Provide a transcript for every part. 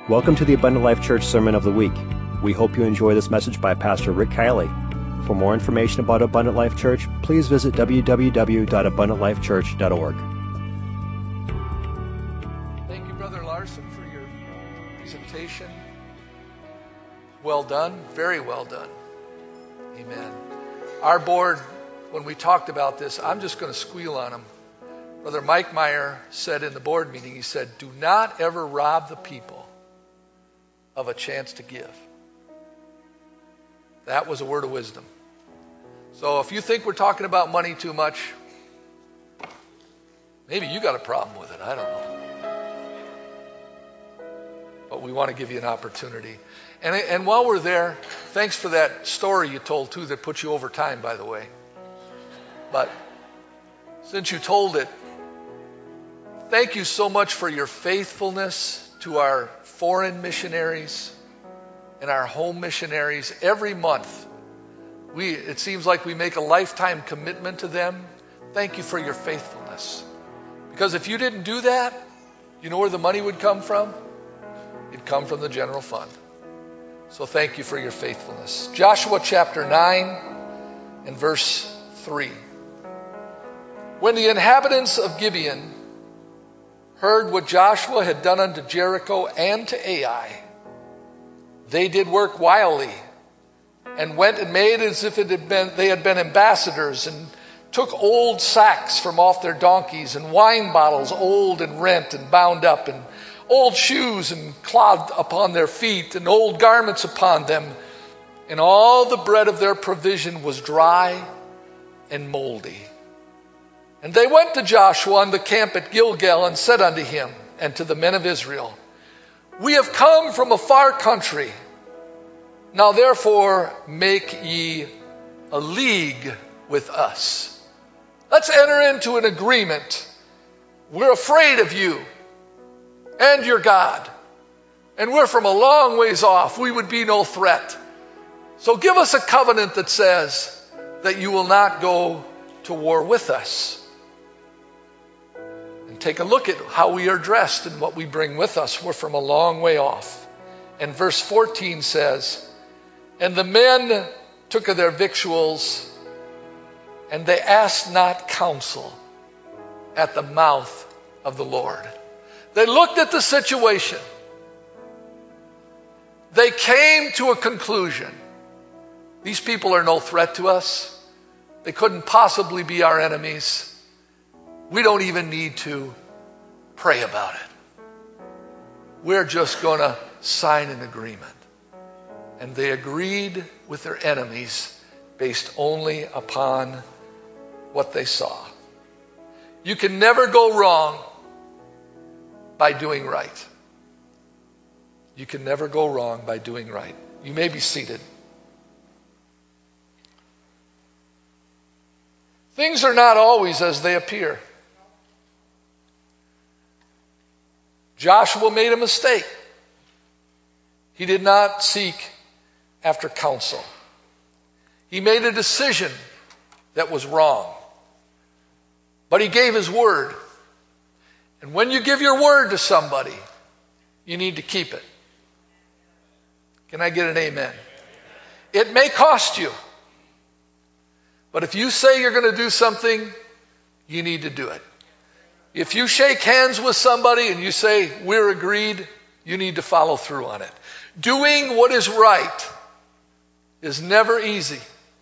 Welcome to the Abundant Life Church Sermon of the Week. We hope you enjoy this message by Pastor Rick Kiley. For more information about Abundant Life Church, please visit www.abundantlifechurch.org. Thank you, Brother Larson, for your presentation. Well done, very well done. Amen. Our board, when we talked about this, I'm just going to squeal on him. Brother Mike Meyer said in the board meeting, he said, do not ever rob the people of a chance to give. That was a word of wisdom. So if you think we're talking about money too much, maybe you got a problem with it. I don't know. But we want to give you an opportunity. And while we're there, thanks for that story you told too that put you over time, by the way. But since you told it, thank you so much for your faithfulness to our foreign missionaries and our home missionaries. Every month, it seems like we make a lifetime commitment to them. Thank you for your faithfulness. Because if you didn't do that, you know where the money would come from? It'd come from the general fund. So thank you for your faithfulness. Joshua chapter 9 and verse 3. When the inhabitants of Gibeon heard what Joshua had done unto Jericho and to Ai, they did work wildly and went and made as if they had been ambassadors, and took old sacks from off their donkeys, and wine bottles old and rent and bound up, and old shoes and clogged upon their feet, and old garments upon them. And all the bread of their provision was dry and moldy. And they went to Joshua on the camp at Gilgal, and said unto him and to the men of Israel, we have come from a far country. Now therefore make ye a league with us. Let's enter into an agreement. We're afraid of you and your God, and we're from a long ways off. We would be no threat. So give us a covenant that says that you will not go to war with us. And take a look at how we are dressed and what we bring with us. We're from a long way off. And verse 14 says, and the men took of their victuals, and they asked not counsel at the mouth of the Lord. They looked at the situation. They came to a conclusion. These people are no threat to us. They couldn't possibly be our enemies. We don't even need to pray about it. We're just going to sign an agreement. And they agreed with their enemies based only upon what they saw. You can never go wrong by doing right. You can never go wrong by doing right. You may be seated. Things are not always as they appear. Joshua made a mistake. He did not seek after counsel. He made a decision that was wrong. But he gave his word. And when you give your word to somebody, you need to keep it. Can I get an amen? It may cost you. But if you say you're going to do something, you need to do it. If you shake hands with somebody and you say, we're agreed, you need to follow through on it. Doing what is right is never easy.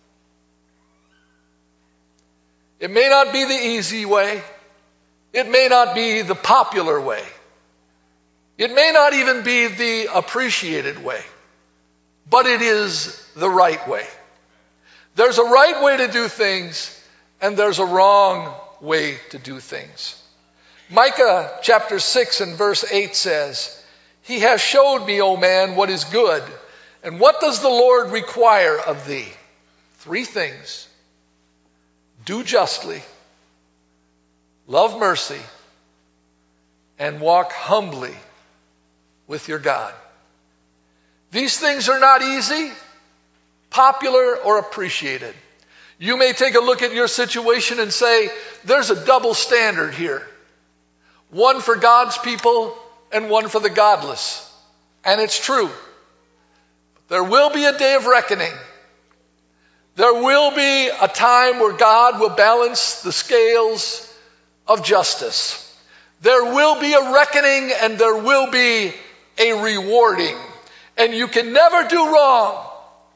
It may not be the easy way. It may not be the popular way. It may not even be the appreciated way. But it is the right way. There's a right way to do things, and there's a wrong way to do things. Micah chapter 6 and verse 8 says, he has showed me, O man, what is good. And what does the Lord require of thee? 3 things. Do justly, love mercy, and walk humbly with your God. These things are not easy, popular, or appreciated. You may take a look at your situation and say, there's a double standard here. One for God's people and one for the godless. And it's true. There will be a day of reckoning. There will be a time where God will balance the scales of justice. There will be a reckoning and there will be a rewarding. And you can never do wrong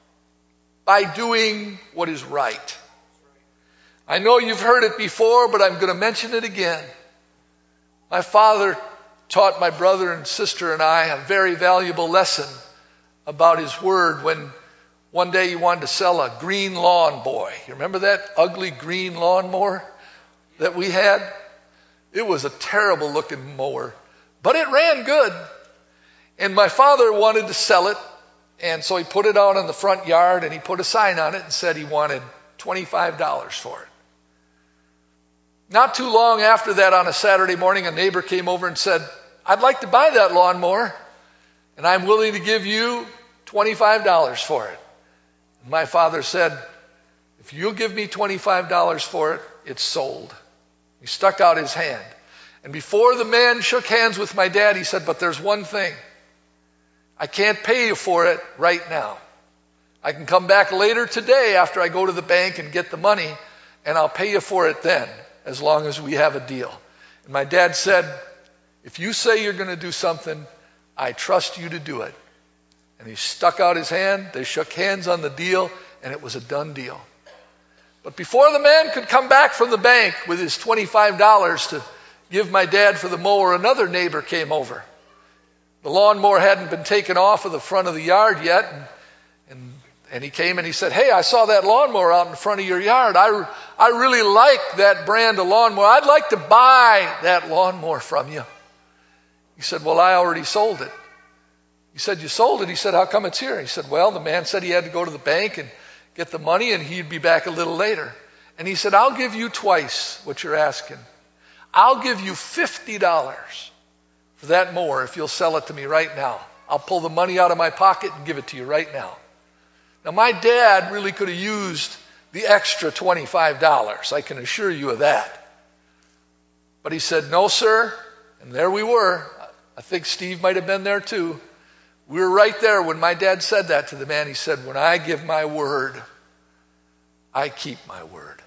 by doing what is right. I know you've heard it before, but I'm going to mention it again. My father taught my brother and sister and I a very valuable lesson about his word when one day he wanted to sell a green lawn boy. You remember that ugly green lawnmower that we had? It was a terrible looking mower, but it ran good. And my father wanted to sell it, and so he put it out in the front yard and he put a sign on it and said he wanted $25 for it. Not too long after that, on a Saturday morning, a neighbor came over and said, I'd like to buy that lawnmower, and I'm willing to give you $25 for it. And my father said, if you'll give me $25 for it, it's sold. He stuck out his hand. And before the man shook hands with my dad, he said, but there's one thing. I can't pay you for it right now. I can come back later today after I go to the bank and get the money, and I'll pay you for it then, as long as we have a deal. And my dad said, if you say you're going to do something, I trust you to do it. And he stuck out his hand, they shook hands on the deal, and it was a done deal. But before the man could come back from the bank with his $25 to give my dad for the mower, another neighbor came over. The lawnmower hadn't been taken off of the front of the yard yet, and he came and he said, hey, I saw that lawnmower out in front of your yard. I really like that brand of lawnmower. I'd like to buy that lawnmower from you. He said, well, I already sold it. He said, you sold it? He said, how come it's here? He said, well, the man said he had to go to the bank and get the money and he'd be back a little later. And he said, I'll give you twice what you're asking. I'll give you $50 for that mower if you'll sell it to me right now. I'll pull the money out of my pocket and give it to you right now. Now, my dad really could have used the extra $25. I can assure you of that. But he said, no, sir. And there we were. I think Steve might have been there too. We were right there when my dad said that to the man. He said, when I give my word, I keep my word.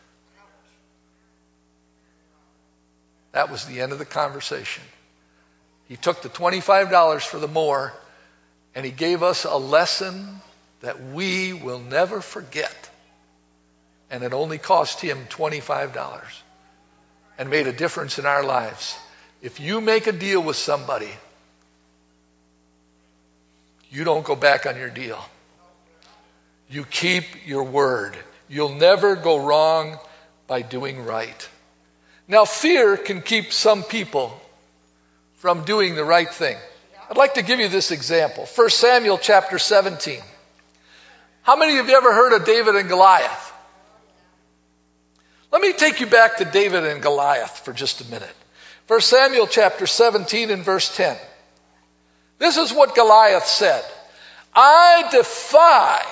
That was the end of the conversation. He took the $25 for the mower and he gave us a lesson that we will never forget. And it only cost him $25 and made a difference in our lives. If you make a deal with somebody, you don't go back on your deal. You keep your word. You'll never go wrong by doing right. Now, fear can keep some people from doing the right thing. I'd like to give you this example. 1 Samuel chapter 17. How many of you ever heard of David and Goliath? Let me take you back to David and Goliath for just a minute. 1 Samuel chapter 17 and verse 10. This is what Goliath said. I defy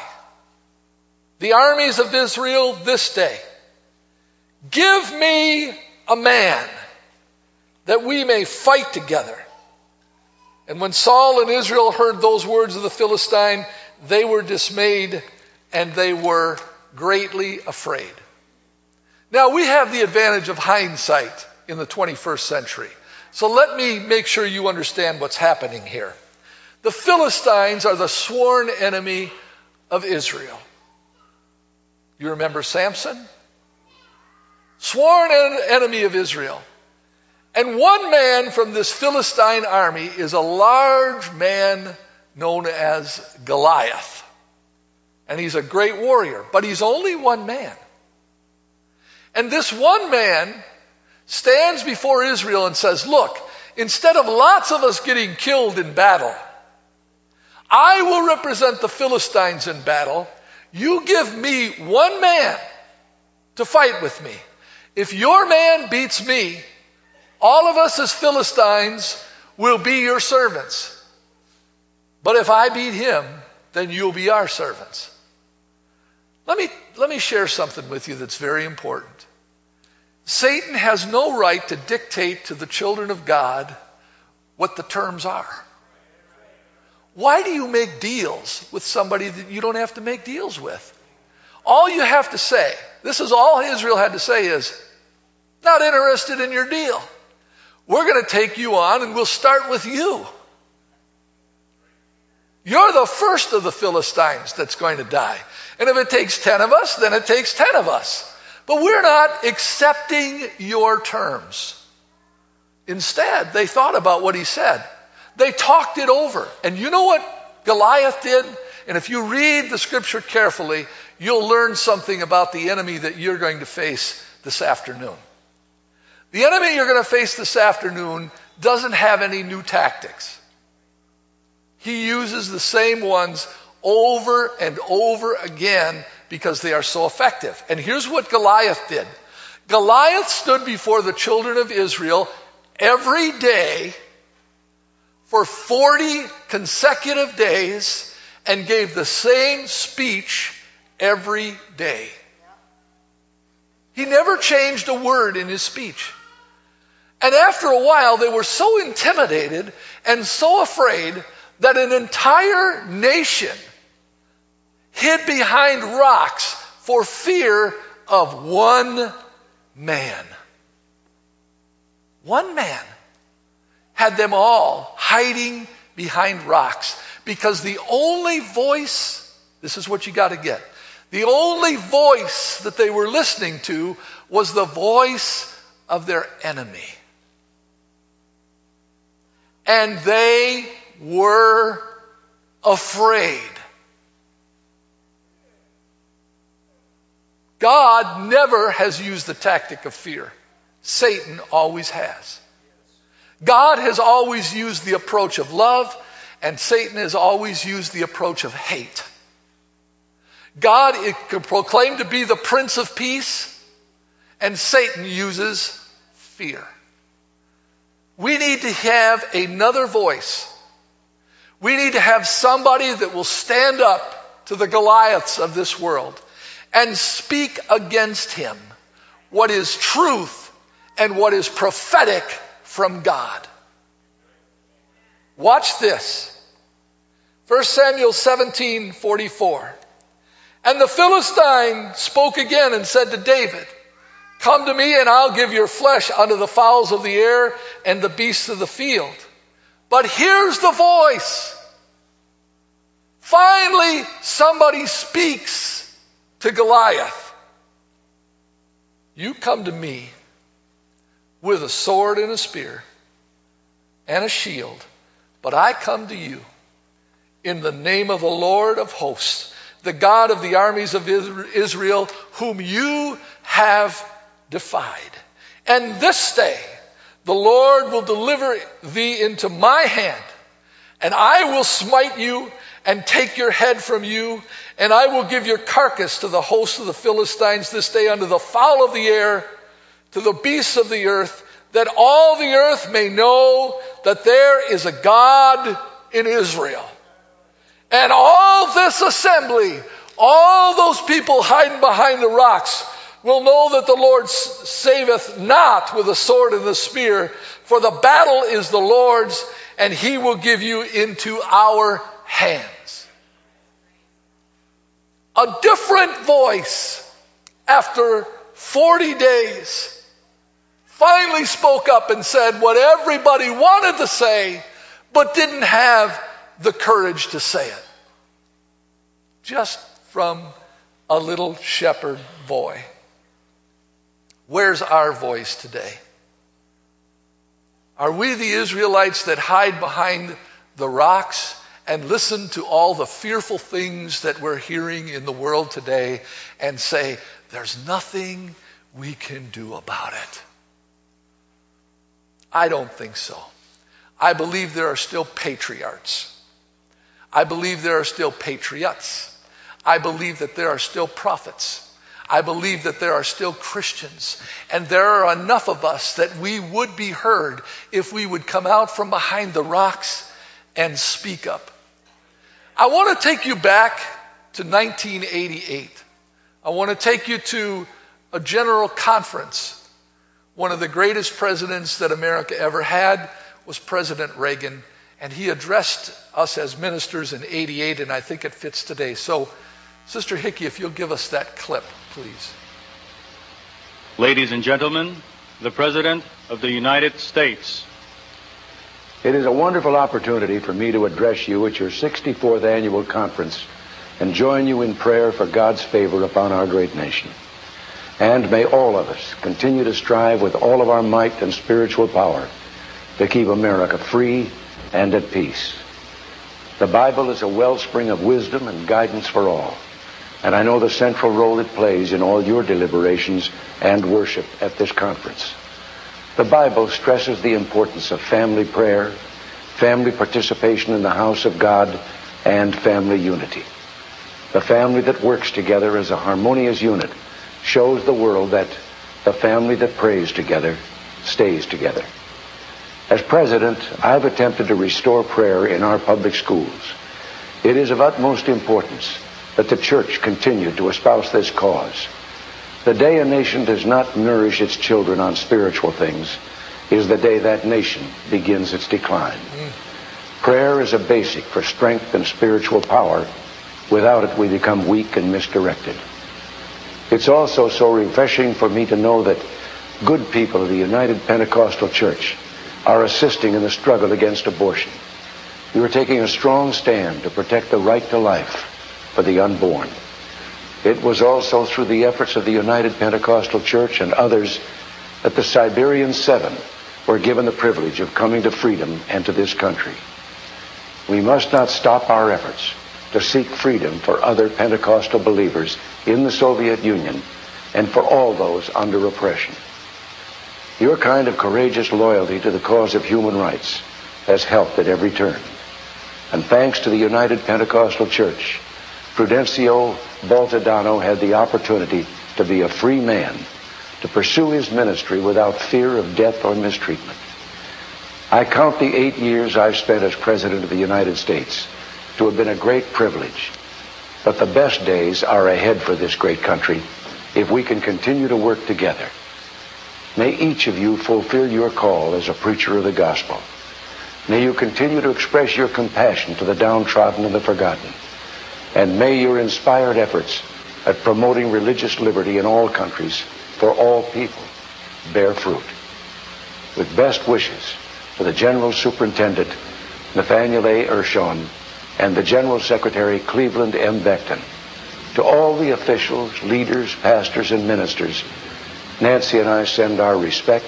the armies of Israel this day. Give me a man that we may fight together. And when Saul and Israel heard those words of the Philistine, they were dismayed and they were greatly afraid. Now we have the advantage of hindsight in the 21st century. So let me make sure you understand what's happening here. The Philistines are the sworn enemy of Israel. You remember Samson? Sworn enemy of Israel. And one man from this Philistine army is a large man known as Goliath. And he's a great warrior, but he's only one man. And this one man stands before Israel and says, look, instead of lots of us getting killed in battle, I will represent the Philistines in battle. You give me one man to fight with me. If your man beats me, all of us as Philistines will be your servants. But if I beat him, then you'll be our servants. Let me share something with you that's very important. Satan has no right to dictate to the children of God what the terms are. Why do you make deals with somebody that you don't have to make deals with? All you have to say, this is all Israel had to say is, not interested in your deal. We're going to take you on and we'll start with you. You're the first of the Philistines that's going to die. And if it takes 10 of us, then it takes 10 of us. But we're not accepting your terms. Instead, they thought about what he said. They talked it over. And you know what Goliath did? And if you read the scripture carefully, you'll learn something about the enemy that you're going to face this afternoon. The enemy you're going to face this afternoon doesn't have any new tactics. He uses the same ones over and over again because they are so effective. And here's what Goliath did. Goliath stood before the children of Israel every day for 40 consecutive days and gave the same speech every day. He never changed a word in his speech. And after a while, they were so intimidated and so afraid that an entire nation hid behind rocks for fear of one man. One man had them all hiding behind rocks because the only voice, this is what you got to get, the only voice that they were listening to was the voice of their enemy. And they were afraid. God never has used the tactic of fear. Satan always has. God has always used the approach of love, and Satan has always used the approach of hate. God proclaimed to be the Prince of Peace, and Satan uses fear. We need to have another voice. We need to have somebody that will stand up to the Goliaths of this world and speak against him what is truth and what is prophetic from God. Watch this. 1 Samuel 17:44. And the Philistine spoke again and said to David, come to me and I'll give your flesh unto the fowls of the air and the beasts of the field. But here's the voice. Finally, somebody speaks to Goliath. You come to me with a sword and a spear and a shield, but I come to you in the name of the Lord of hosts, the God of the armies of Israel, whom you have defied. And this day the Lord will deliver thee into my hand, and I will smite you and take your head from you, and I will give your carcass to the host of the Philistines this day unto the fowl of the air, to the beasts of the earth, that all the earth may know that there is a God in Israel. And all this assembly, all those people hiding behind the rocks, will know that the Lord saveth not with the sword and the spear, for the battle is the Lord's, and he will give you into our hands. A different voice, after 40 days, finally spoke up and said what everybody wanted to say, but didn't have the courage to say it. Just from a little shepherd boy. Where's our voice today? Are we the Israelites that hide behind the rocks and listen to all the fearful things that we're hearing in the world today and say, there's nothing we can do about it? I don't think so. I believe there are still patriarchs. I believe there are still patriots. I believe that there are still prophets. I believe that there are still Christians. And there are enough of us that we would be heard if we would come out from behind the rocks and speak up. I want to take you back to 1988. I want to take you to a general conference. One of the greatest presidents that America ever had was President Reagan. And he addressed us as ministers in '88, and I think it fits today. So, Sister Hickey, if you'll give us that clip, please. Ladies and gentlemen, the President of the United States. It is a wonderful opportunity for me to address you at your 64th annual conference and join you in prayer for God's favor upon our great nation. And may all of us continue to strive with all of our might and spiritual power to keep America free and at peace. The Bible is a wellspring of wisdom and guidance for all, and I know the central role it plays in all your deliberations and worship at this conference. The Bible stresses the importance of family prayer, family participation in the house of God, and family unity. The family that works together as a harmonious unit shows the world that the family that prays together stays together. As president, I've attempted to restore prayer in our public schools. It is of utmost importance that the church continue to espouse this cause. The day a nation does not nourish its children on spiritual things is the day that nation begins its decline. Prayer is a basic for strength and spiritual power. Without it, we become weak and misdirected. It's also so refreshing for me to know that good people of the United Pentecostal Church are assisting in the struggle against abortion. You are taking a strong stand to protect the right to life for the unborn. It was also through the efforts of the United Pentecostal Church and others that the Siberian 7 were given the privilege of coming to freedom and to this country. We must not stop our efforts to seek freedom for other Pentecostal believers in the Soviet Union and for all those under oppression. Your kind of courageous loyalty to the cause of human rights has helped at every turn. And thanks to the United Pentecostal Church, Prudencio Baltodano had the opportunity to be a free man, to pursue his ministry without fear of death or mistreatment. I count the 8 years I've spent as President of the United States to have been a great privilege. But the best days are ahead for this great country if we can continue to work together. May each of you fulfill your call as a preacher of the gospel. May you continue to express your compassion to the downtrodden and the forgotten. And may your inspired efforts at promoting religious liberty in all countries for all people bear fruit. With best wishes to the General Superintendent, Nathaniel A. Urshon, and the General Secretary, Cleveland M. Becton, to all the officials, leaders, pastors, and ministers, Nancy and I send our respect.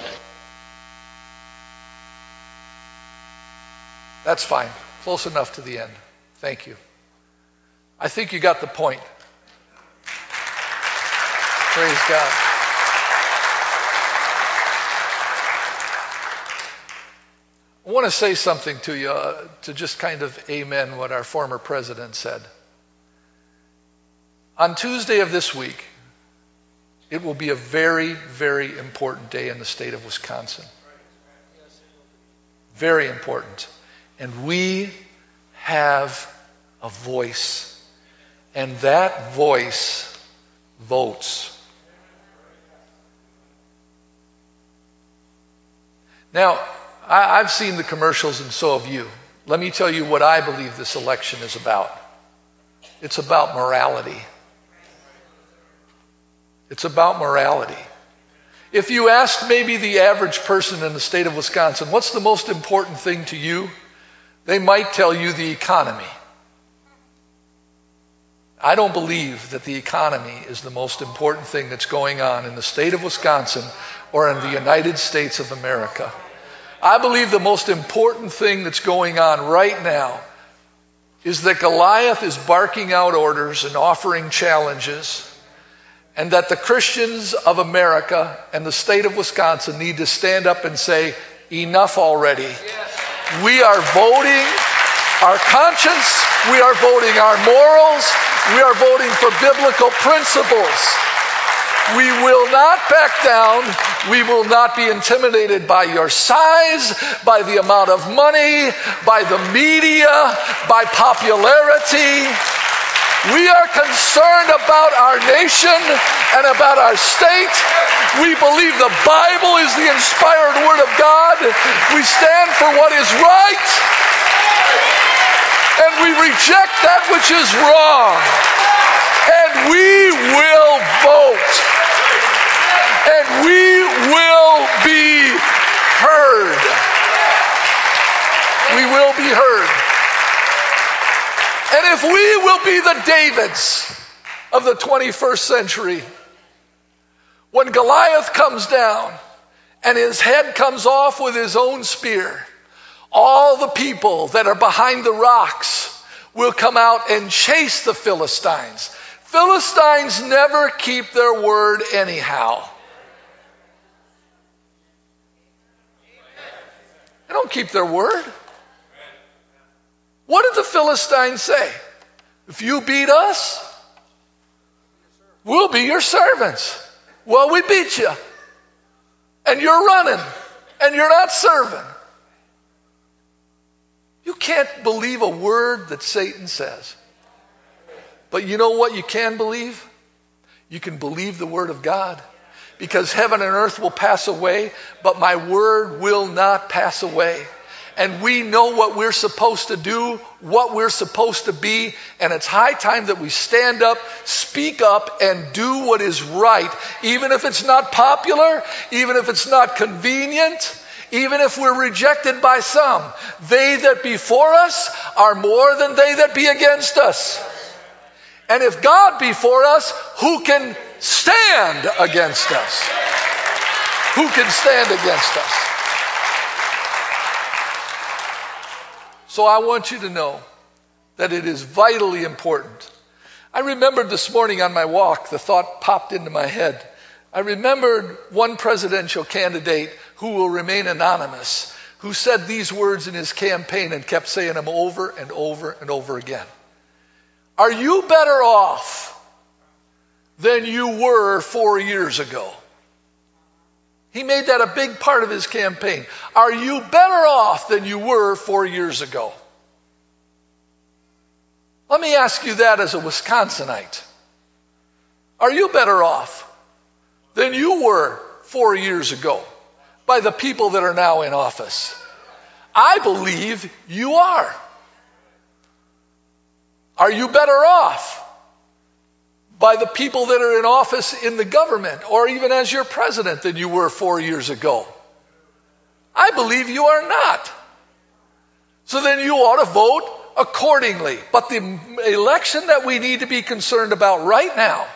That's fine. Close enough to the end. Thank you. I think you got the point. Praise God. I want to say something to you to just kind of amen what our former president said. On Tuesday of this week, it will be a very, very important day in the state of Wisconsin. Very important. And we have a voice. And that voice votes. Now, I've seen the commercials and so have you. Let me tell you what I believe this election is about. It's about morality. It's about morality. If you ask maybe the average person in the state of Wisconsin, what's the most important thing to you? They might tell you the economy. I don't believe that the economy is the most important thing that's going on in the state of Wisconsin or in the United States of America. I believe the most important thing that's going on right now is that Goliath is barking out orders and offering challenges, and that the Christians of America and the state of Wisconsin need to stand up and say, enough already. We are voting our conscience. We are voting our morals. We are voting for biblical principles. We will not back down. We will not be intimidated by your size, by the amount of money, by the media, by popularity. We are concerned about our nation and about our state. We believe the Bible is the inspired Word of God. We stand for what is right. reject that which is wrong. And we will vote. And we will be heard. We will be heard. And if we will be the Davids of the 21st century, when Goliath comes down and his head comes off with his own spear, all the people that are behind the rocks will come out and chase the Philistines. Philistines never keep their word anyhow. They don't keep their word. What did the Philistines say? If you beat us, we'll be your servants. Well, we beat you. And you're running. And you're not serving. You can't believe a word that Satan says. But you know what you can believe? You can believe the word of God. Because heaven and earth will pass away, but my word will not pass away. And we know what we're supposed to do, what we're supposed to be, and it's high time that we stand up, speak up, and do what is right, even if it's not popular, even if it's not convenient, even if we're rejected by some. They that be for us are more than they that be against us. And if God be for us, who can stand against us? Who can stand against us? So I want you to know that it is vitally important. I remembered this morning on my walk, the thought popped into my head. I remembered one presidential candidate who will remain anonymous, who said these words in his campaign and kept saying them over and over and over again. Are you better off than you were 4 years ago? He made that a big part of his campaign. Are you better off than you were 4 years ago? Let me ask you that as a Wisconsinite. Are you better off than you were 4 years ago by the people that are now in office? I believe you are. Are you better off by the people that are in office in the government or even as your president than you were 4 years ago? I believe you are not. So then you ought to vote accordingly. But the election that we need to be concerned about right now,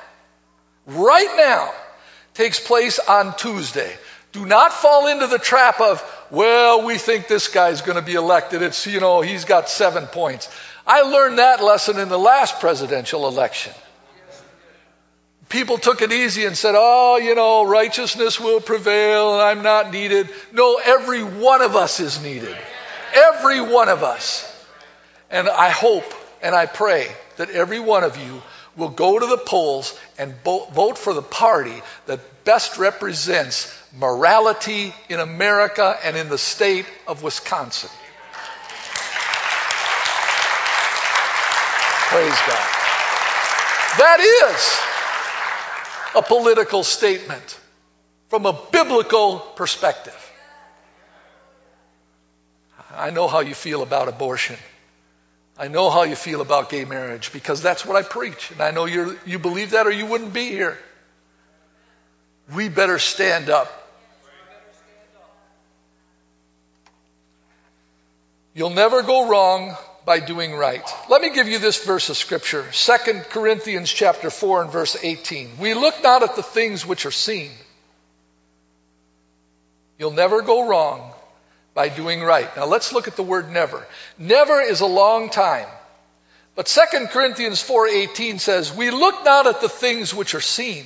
takes place on Tuesday. Do not fall into the trap of, well, we think this guy's going to be elected. It's, he's got 7 points. I learned that lesson in the last presidential election. People took it easy and said, righteousness will prevail and I'm not needed. No, every one of us is needed. Every one of us. And I hope and I pray that every one of you will go to the polls and vote for the party that best represents morality in America and in the state of Wisconsin. Praise God. That is a political statement from a biblical perspective. I know how you feel about abortion. I know how you feel about gay marriage because that's what I preach. And I know you believe that or you wouldn't be here. We better stand up. You'll never go wrong by doing right. Let me give you this verse of scripture. 2 Corinthians chapter 4 and verse 18. We look not at the things which are seen. You'll never go wrong by doing right. Now let's look at the word never. Never is a long time. But 2 Corinthians 4:18 says, we look not at the things which are seen,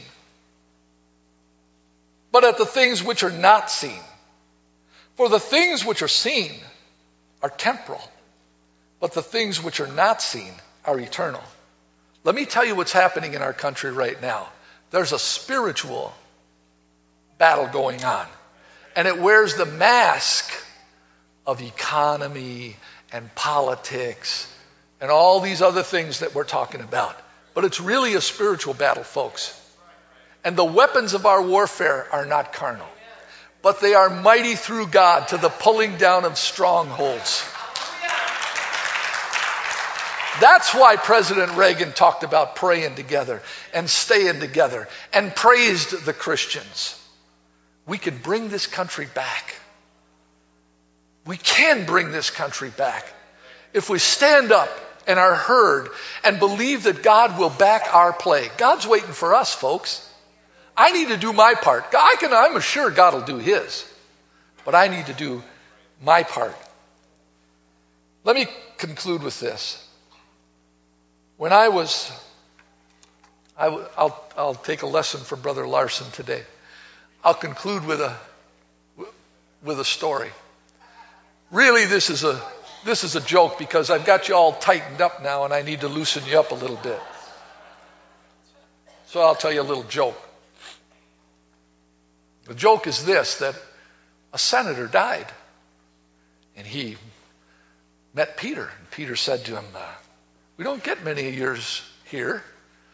but at the things which are not seen. For the things which are seen are temporal, but the things which are not seen are eternal. Let me tell you what's happening in our country right now. There's a spiritual battle going on, and it wears the mask of economy and politics and all these other things that we're talking about. But it's really a spiritual battle, folks. And the weapons of our warfare are not carnal, but they are mighty through God to the pulling down of strongholds. That's why President Reagan talked about praying together and staying together and praised the Christians. We can bring this country back. We can bring this country back if we stand up and are heard and believe that God will back our play. God's waiting for us, folks. I need to do my part. I'm sure God will do his, but I need to do my part. Let me conclude with this. When I'll take a lesson from Brother Larson today. I'll conclude with a story. Really, this is a joke because I've got you all tightened up now and I need to loosen you up a little bit. So I'll tell you a little joke. The joke is this, that a senator died and he met Peter. And Peter said to him, we don't get many years here.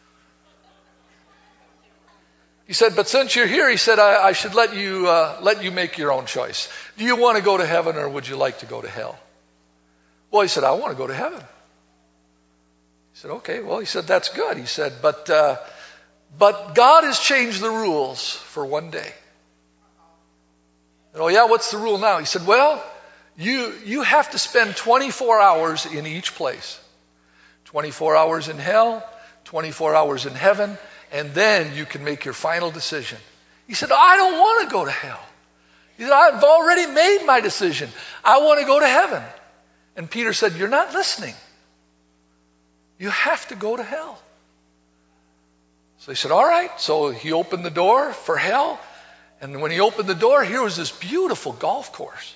He said, but since you're here, he said, I should let you make your own choice. Do you want to go to heaven or would you like to go to hell? Well, he said, I want to go to heaven. He said, okay, well, he said, that's good. He said, but God has changed the rules for one day. And, oh yeah, what's the rule now? He said, well, you have to spend 24 hours in each place. 24 hours in hell, 24 hours in heaven, and then you can make your final decision. He said, I don't want to go to hell. He said, I've already made my decision. I want to go to heaven. And Peter said, you're not listening. You have to go to hell. So he said, all right. So he opened the door for hell. And when he opened the door, here was this beautiful golf course.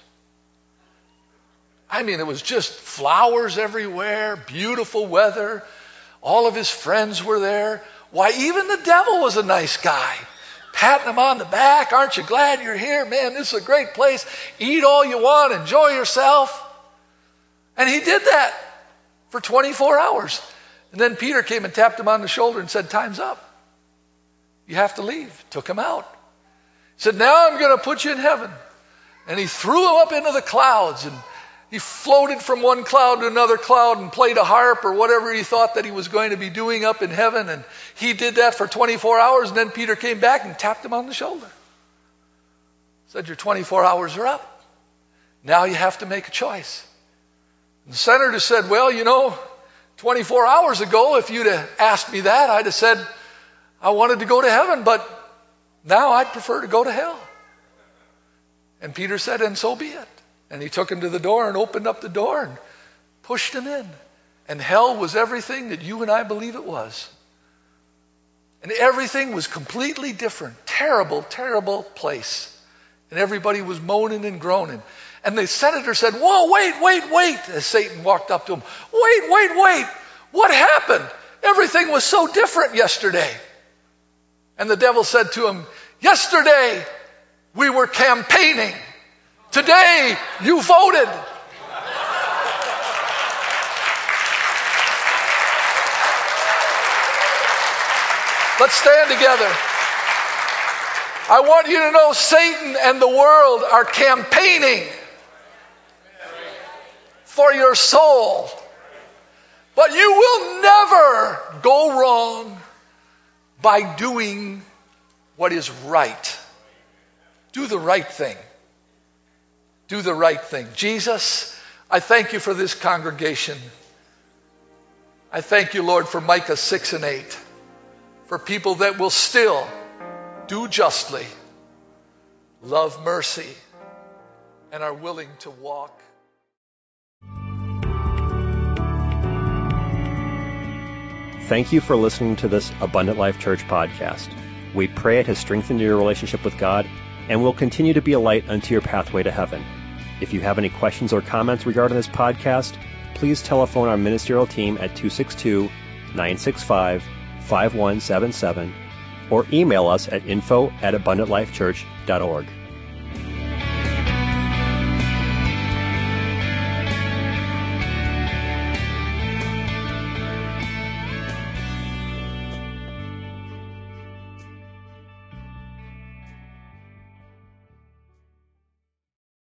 I mean, it was just flowers everywhere, beautiful weather. All of his friends were there. Why, even the devil was a nice guy. Patting him on the back. Aren't you glad you're here? Man, this is a great place. Eat all you want. Enjoy yourself. And he did that for 24 hours. And then Peter came and tapped him on the shoulder and said, time's up. You have to leave. Took him out. He said, now I'm going to put you in heaven. And he threw him up into the clouds and he floated from one cloud to another cloud and played a harp or whatever he thought that he was going to be doing up in heaven. And he did that for 24 hours. And then Peter came back and tapped him on the shoulder. Said, your 24 hours are up. Now you have to make a choice. And the senator said, well, 24 hours ago, if you'd have asked me that, I'd have said I wanted to go to heaven, but now I'd prefer to go to hell. And Peter said, and so be it. And he took him to the door and opened up the door and pushed him in. And hell was everything that you and I believe it was. And everything was completely different. Terrible, terrible place. And everybody was moaning and groaning. And the senator said, whoa, wait, as Satan walked up to him. Wait. What happened? Everything was so different yesterday. And the devil said to him, yesterday we were campaigning. Today you voted. Let's stand together. I want you to know Satan and the world are campaigning for your soul. But you will never go wrong by doing what is right. Do the right thing. Do the right thing. Jesus, I thank you for this congregation. I thank you, Lord, for Micah 6 and 8. For people that will still do justly, love mercy, and are willing to walk. Thank you for listening to this Abundant Life Church podcast. We pray it has strengthened your relationship with God and will continue to be a light unto your pathway to heaven. If you have any questions or comments regarding this podcast, please telephone our ministerial team at 262-965-5177 or email us at info@abundantlifechurch.org.